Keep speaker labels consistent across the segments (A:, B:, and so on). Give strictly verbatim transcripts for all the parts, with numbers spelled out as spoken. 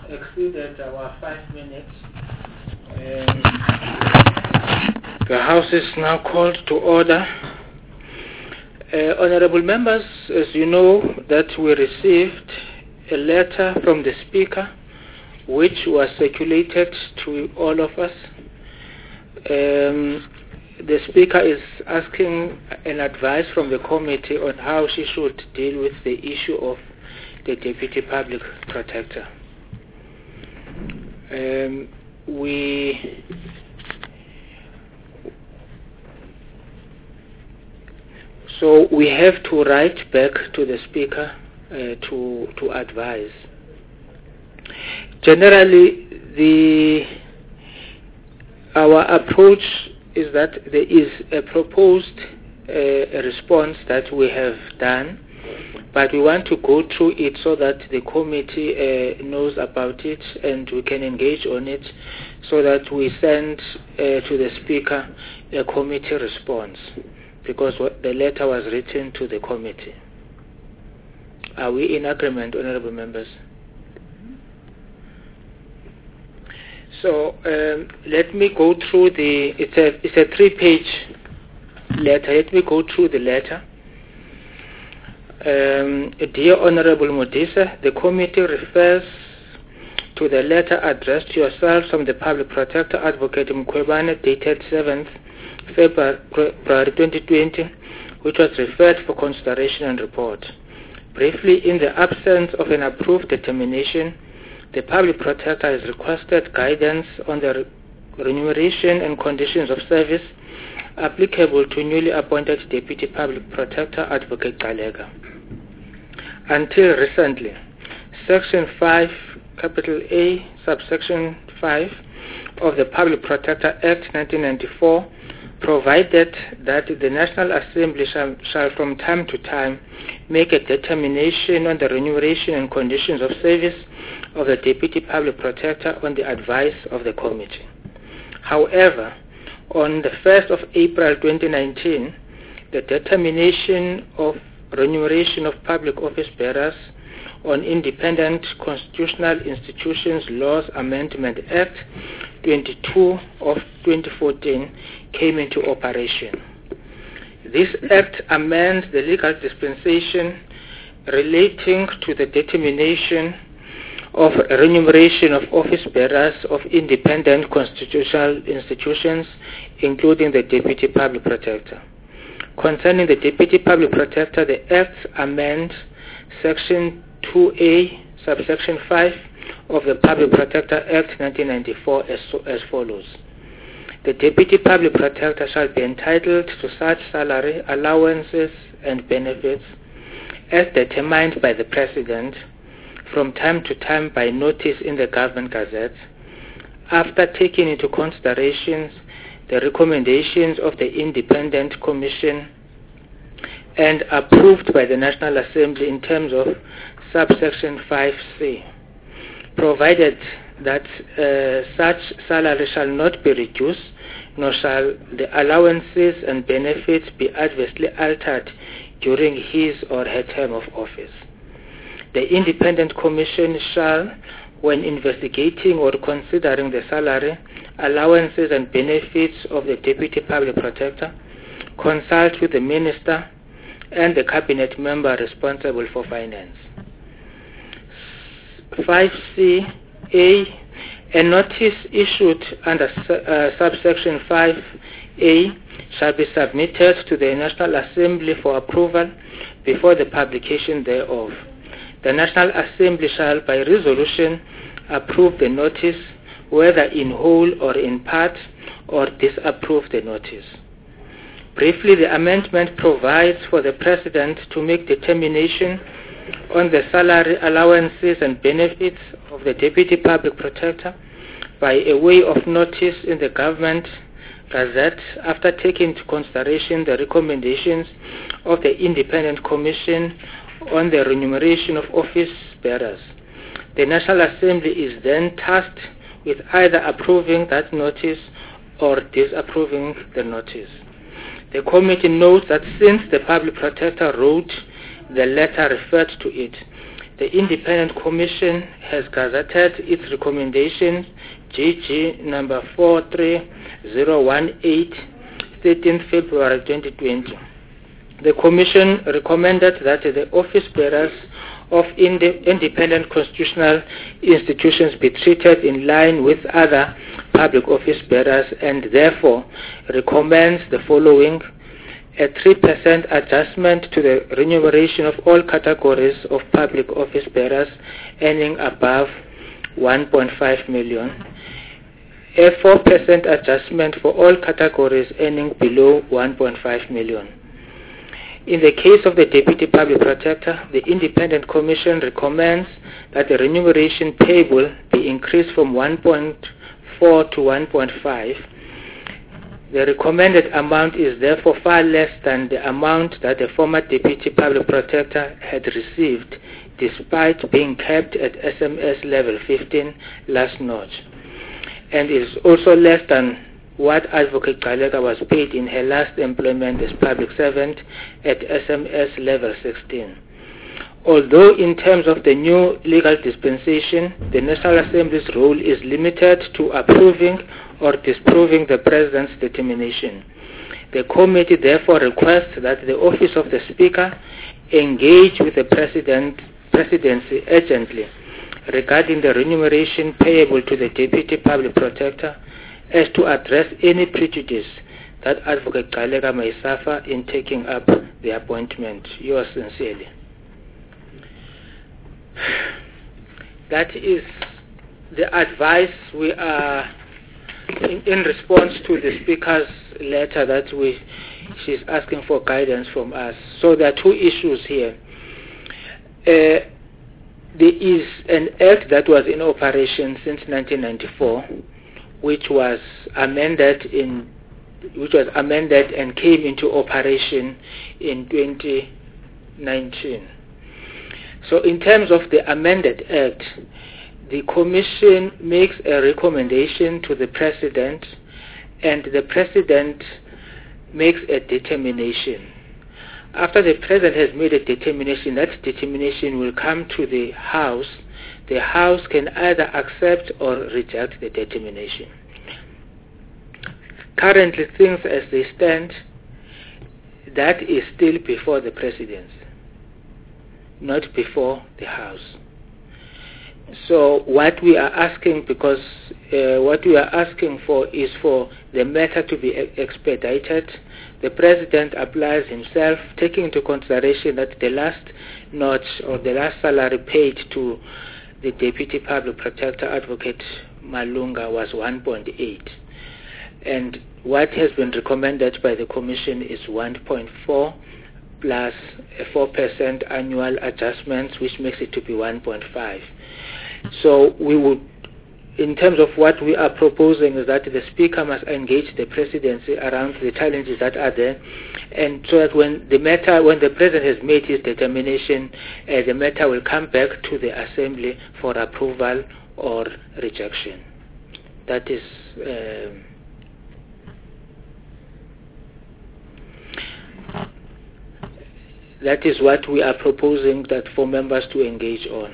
A: exceeded our five minutes. Um, the House is now called to order. Uh, honorable members, as you know, that we received a letter from the Speaker which was circulated to all of us. Um, the Speaker is asking an advice from the committee on how she should deal with the issue of the Deputy Public Protector. Um, we so we have to write back to the Speaker uh, to to advise. Generally, the our approach is that there is a proposed uh, a response that we have done, but we want to go through it so that the committee uh, knows about it and we can engage on it, so that we send uh, to the Speaker a committee response, because the letter was written to the committee. Are we in agreement, honorable members? So um, let me go through the, it's a, it's a three-page letter. Let me go through the letter. Um, Dear Honorable Modisa, the committee refers to the letter addressed to yourself from the Public Protector Advocate Mkhwebane, dated seventh February twenty twenty, which was referred for consideration and report. Briefly, in the absence of an approved determination, the Public Protector has requested guidance on the re remuneration and conditions of service applicable to newly appointed Deputy Public Protector Advocate Gallagher. Until recently, Section five, capital A, subsection five of the Public Protector Act nineteen ninety-four provided that the National Assembly shall, shall from time to time make a determination on the remuneration and conditions of service of the Deputy Public Protector on the advice of the committee. However, on the first of April twenty nineteen, the determination of remuneration of public office bearers on Independent Constitutional Institutions Laws Amendment Act twenty-two of twenty fourteen came into operation. This act amends the legal dispensation relating to the determination of remuneration of office bearers of independent constitutional institutions, including the Deputy Public Protector. Concerning the Deputy Public Protector, the Act amends Section two A, subsection five of the Public Protector Act nineteen ninety-four as, so, as follows. The Deputy Public Protector shall be entitled to such salary, allowances, and benefits as determined by the President from time to time by notice in the Government Gazette, after taking into consideration the recommendations of the Independent Commission and approved by the National Assembly in terms of subsection five C, provided that uh, such salary shall not be reduced, nor shall the allowances and benefits be adversely altered during his or her term of office. The Independent Commission shall, when investigating or considering the salary, allowances and benefits of the Deputy Public Protector, consult with the Minister and the Cabinet member responsible for finance. five C A. A notice issued under uh, subsection five A shall be submitted to the National Assembly for approval before the publication thereof. The National Assembly shall, by resolution, approve the notice, whether in whole or in part, or disapprove the notice. Briefly, the amendment provides for the President to make determination on the salary, allowances, and benefits of the Deputy Public Protector by a way of notice in the Government Gazette, after taking into consideration the recommendations of the Independent Commission on the remuneration of office bearers. The National Assembly is then tasked with either approving that notice or disapproving the notice. The committee notes that since the Public Protector wrote the letter referred to it, the Independent Commission has gazetted its recommendations, G G number four three zero one eight, thirteenth February twenty twenty. The Commission recommended that the office bearers of ind independent constitutional institutions be treated in line with other public office bearers, and therefore recommends the following: a three percent adjustment to the remuneration of all categories of public office bearers earning above one point five million, a four percent adjustment for all categories earning below one point five million. In the case of the Deputy Public Protector, the Independent Commission recommends that the remuneration payable be increased from one point four to one point five. The recommended amount is therefore far less than the amount that the former Deputy Public Protector had received, despite being kept at S M S level fifteen last notch, and is also less than what Advocate Gcaleka was paid in her last employment as public servant at S M S level sixteen. Although in terms of the new legal dispensation, the National Assembly's role is limited to approving or disproving the President's determination, the committee therefore requests that the Office of the Speaker engage with the President, Presidency urgently regarding the remuneration payable to the Deputy Public Protector, as to address any prejudice that Advocate Gcaleka may suffer in taking up the appointment. Yours sincerely. That is the advice we are in, in response to the Speaker's letter that we she's asking for guidance from us. So there are two issues here. Uh, there is an act that was in operation since nineteen ninety-four, which was amended in which was amended and came into operation in twenty nineteen. So in terms of the amended act, the Commission makes a recommendation to the President, and the President makes a determination. After the President has made a determination, that determination will come to the House. The House can either accept or reject the determination. Currently, things as they stand, that is still before the Presidency, not before the House. So what we are asking, because uh, what we are asking for is for the matter to be expedited. The President applies himself, taking into consideration that the last notch or the last salary paid to the Deputy Public Protector, Advocate Malunga, was one point eight. And what has been recommended by the Commission is one point four plus a four percent annual adjustment, which makes it to be one point five. So we would, in terms of what we are proposing, is that the Speaker must engage the Presidency around the challenges that are there, and so that when the matter, when the President has made his determination, uh, the matter will come back to the Assembly for approval or rejection. That is um, that is what we are proposing that for members to engage on.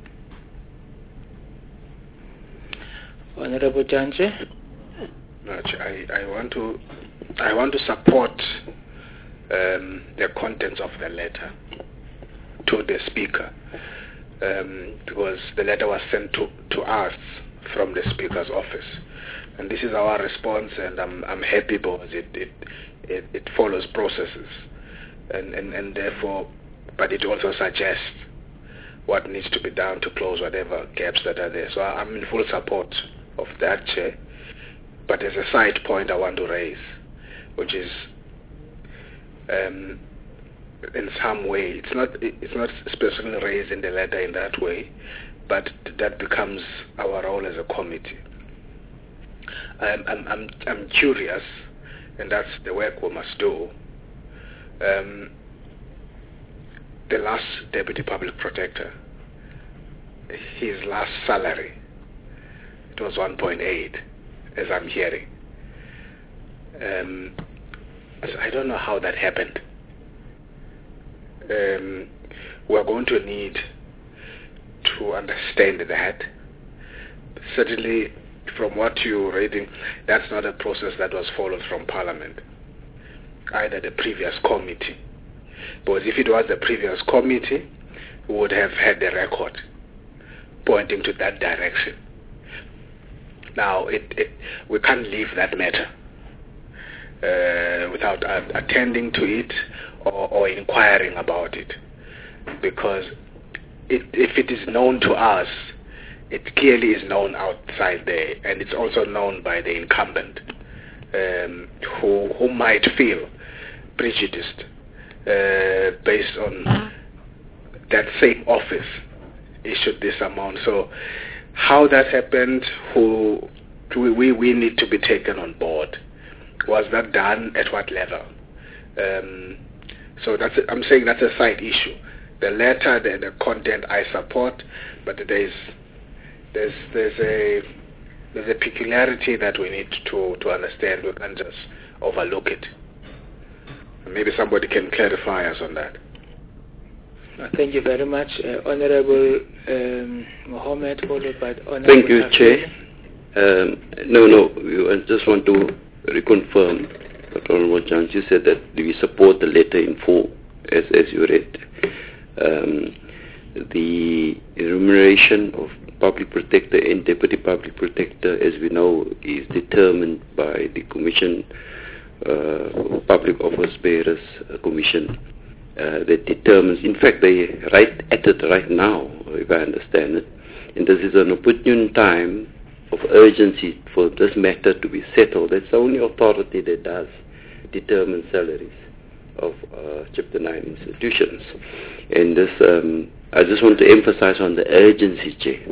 A: Honorable Janje.
B: I, I want to I want to support um, the contents of the letter to the Speaker, um, because the letter was sent to, to us from the Speaker's office, and this is our response, and I'm I'm happy because it it, it, it follows processes, and, and, and therefore, but it also suggests what needs to be done to close whatever gaps that are there. So I'm in full support of that, Chair. But there's a side point I want to raise, which is um, in some way, it's not it's not specifically raised in the letter in that way, but that becomes our role as a committee. I'm I'm I'm, I'm curious, and that's the work we must do. Um, the last Deputy Public Protector, his last salary, it was one point eight, as I'm hearing. Um, so I don't know how that happened. Um, we're going to need to understand that. Certainly, from what you're reading, that's not a process that was followed from Parliament, either the previous committee. Because if it was the previous committee, we would have had the record pointing to that direction. Now, it, it, we can't leave that matter uh, without uh, attending to it or, or inquiring about it, because it, if it is known to us, it clearly is known outside there, and it's also known by the incumbent, um, who, who might feel prejudiced uh, based on that same office issued this amount. So how that happened, who we, we need to be taken on board. Was that done at what level? Um, so that's a, I'm saying that's a side issue. The letter, the, the content I support, but there's there's there's a there's a peculiarity that we need to to understand. We can't just overlook it. Maybe somebody can clarify us on that.
A: Thank you very much, uh, Honorable um, Mohammed, followed by Honorable.
C: Thank you, Chair. Um, no, no, I just want to reconfirm what Honorable Chance, you said that we support the letter in full, as as you read. Um, the remuneration of Public Protector and Deputy Public Protector, as we know, is determined by the Commission, uh, Public Office Bearers uh, Commission. Uh, that determines, in fact, they right at it right now, if I understand it, and this is an opportune time of urgency for this matter to be settled. That's the only authority that does determine salaries of uh, Chapter nine institutions. And this, um, I just want to emphasize on the urgency, Chair,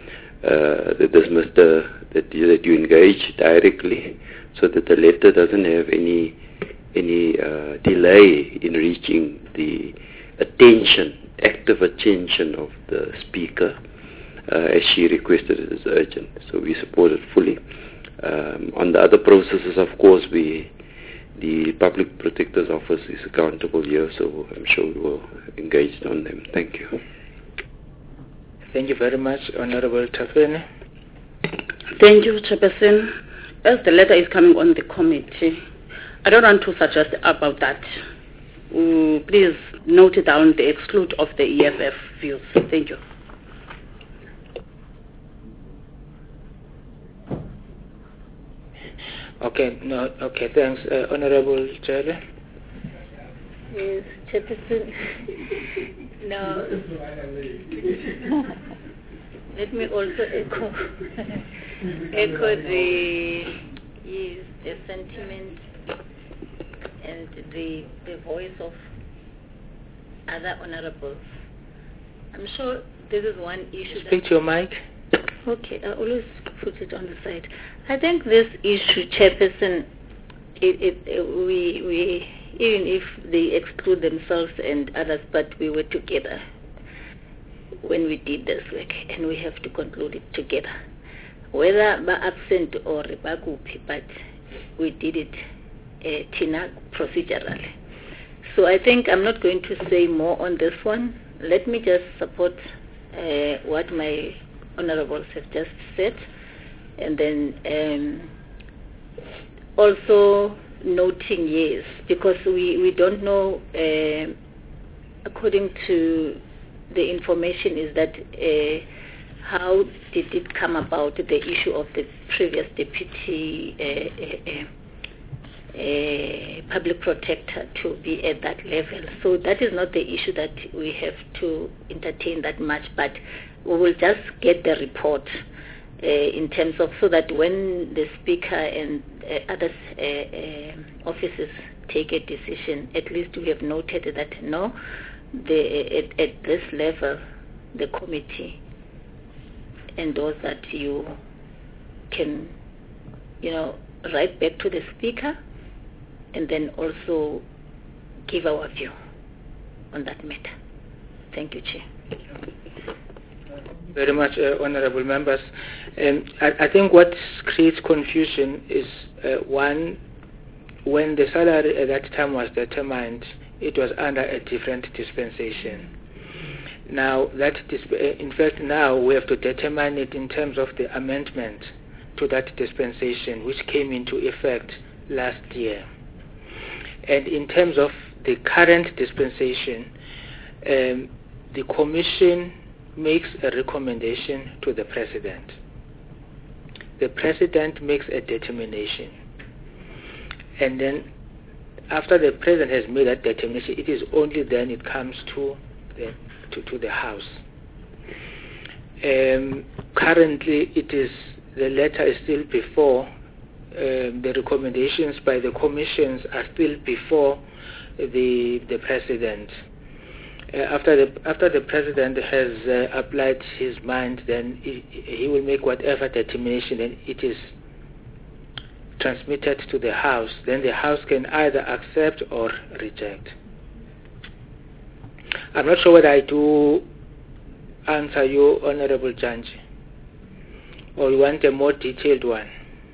C: uh, that this must, uh, that, you, that you engage directly, so that the letter doesn't have any any uh, delay in reaching the attention, active attention of the Speaker, uh, as she requested it as urgent. So we support it fully. Um, on the other processes, of course, we, the Public Protector's Office is accountable here, so I'm sure we will engage on them. Thank you.
A: Thank you very much, Honorable Tafene.
D: Thank you, Chairperson. As the letter is coming on the committee, I don't want to suggest about that. Mm, please note it down, the exclude of the E F F views. Thank you.
A: Okay, no, okay, thanks. Uh, Honorable Chair.
E: Yes, Chairperson. No. Let me also echo, echo the, yes, the sentiment and the, the voice of other honorables. I'm sure this is one issue.
A: Speak to your mic.
E: Okay, I always put it on the side. I think this issue, Chairperson, it, it, it, we, we, even if they exclude themselves and others, but we were together when we did this work, and we have to conclude it together. Whether by absent or by gupi, but we did it uh, Tina procedurally. So I think I'm not going to say more on this one. Let me just support uh, what my honorables have just said, and then um, also noting yes, because we, we don't know, uh, according to the information is that uh, how did it come about, the issue of the previous deputy uh, uh, uh, public protector to be at that level. So that is not the issue that we have to entertain that much, but we will just get the report uh, in terms of, so that when the Speaker and uh, other uh, uh, officers take a decision, at least we have noted that no, the, at, at this level, the committee endorse that you can, you know, write back to the Speaker and then also give our view on that matter. Thank you, Chair.
A: Very much, uh, honorable members. Um, I, I think what creates confusion is, uh, one, when the salary at that time was determined, it was under a different dispensation. Now, that disp- in fact, now we have to determine it in terms of the amendment to that dispensation, which came into effect last year. And in terms of the current dispensation, um, the Commission makes a recommendation to the President. The President makes a determination. And then after the President has made that determination, it is only then it comes to the, to, to the House. Um, currently, it is the letter is still before, um, the recommendations by the commissions are still before the the President. Uh, after the after the President has uh, applied his mind, then he, he will make whatever determination, and it is transmitted to the House. Then the House can either accept or reject. I'm not sure whether I do answer you, Honorable Janji, or you want a more detailed one.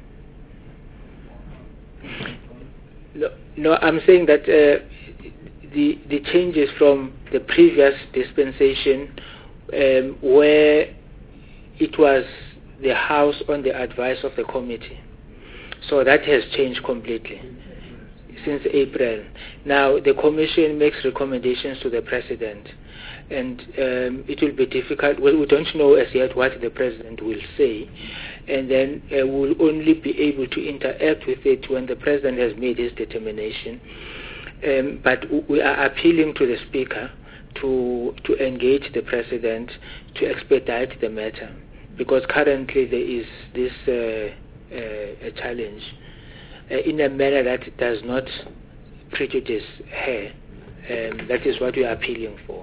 A: No, no I'm saying that uh, the the changes from the previous dispensation, um, where it was the House on the advice of the committee. So that has changed completely since April. Now the Commission makes recommendations to the President, and um, it will be difficult. Well, we don't know as yet what the President will say, and then uh, we'll only be able to interact with it when the President has made his determination. Um, but we are appealing to the Speaker to to engage the President to expedite the matter, because currently there is this uh, uh, a challenge uh, in a manner that does not prejudice her. Um, that is what we are appealing for.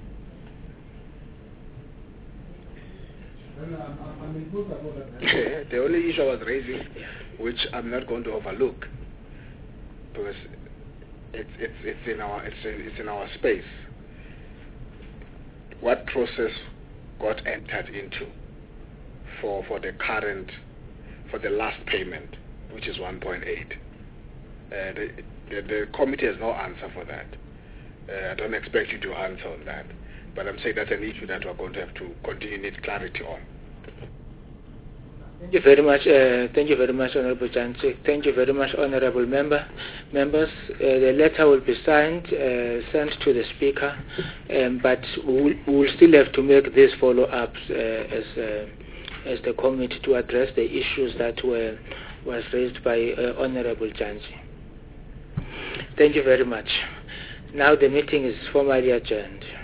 B: The only issue I was raising, which I'm not going to overlook, because it's it's it's in our it's in, it's in our space. What process got entered into for for the current for the last payment, which is one point eight? Uh, the, the the committee has no answer for that. Uh, I don't expect you to answer on that, but I'm saying that's an issue that we're going to have to continue to need clarity on.
A: Thank you very much. Uh, thank you very much, Honorable Janji. Thank you very much, Honorable Member. Members, uh, the letter will be signed, uh, sent to the Speaker, um, but we will still have to make these follow-ups uh, as uh, as the committee to address the issues that were was raised by uh, Honorable Janji. Thank you very much. Now the meeting is formally adjourned.